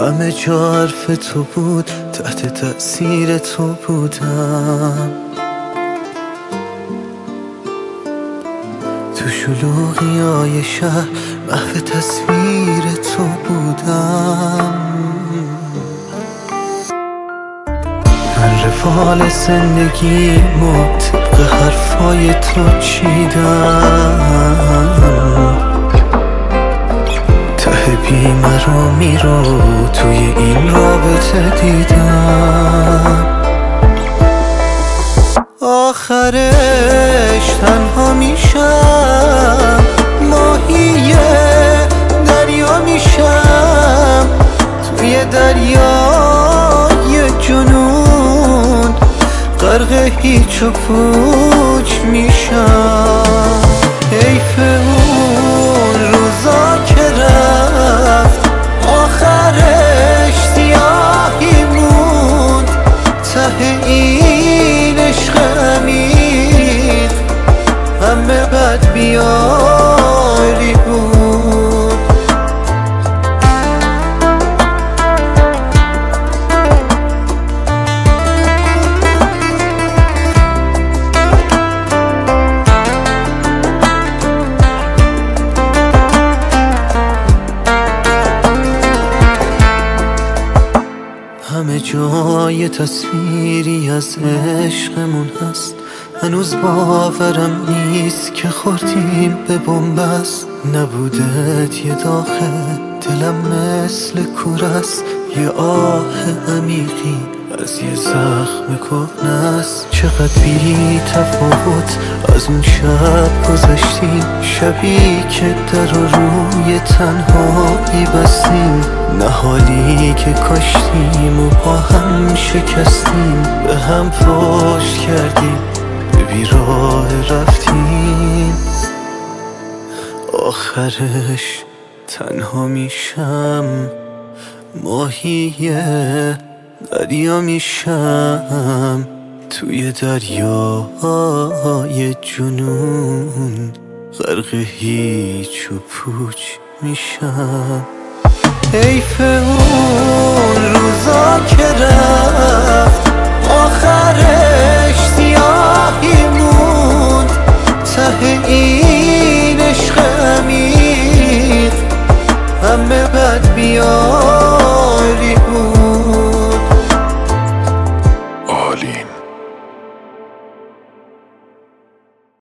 همه جا حرف تو بود، تحت تأثیر تو بودم. تو شلوغی های شهر محو تصویر تو بودم. من رفال زندگیمو طبق حرفای تو چیدم. ته بیمه رو میرو توی این رابطه دیدم. آخرش تنها میشم، ماهی دریا میشم، توی دریای جنون غرق هیچ و پوچ میشم. حیف اون روزا که رفت، آخرش سیاهی موند. ته این عشق عمیق همه بد بیاری بود. همه جای تصویری از عشقمون هست، هنوز باورم نیست که خوردیم به بنبست. نبودت یه داغه، دلم مثل کورست، یه آه عمیقی از یه زخم کهنست. چقدر بی تفاوت از اون شب گذشتیم، شبی که در رو روی تنهایی بستیم. نهالی که کاشتیم و با هم شکستیم، به هم پشت کردیم، به بیراه رفتیم. آخرش تنها میشم، ماهی دریا میشم، توی دریای جنون غرق هیچ و پوچ میشم. حیف اون روزا که رفت،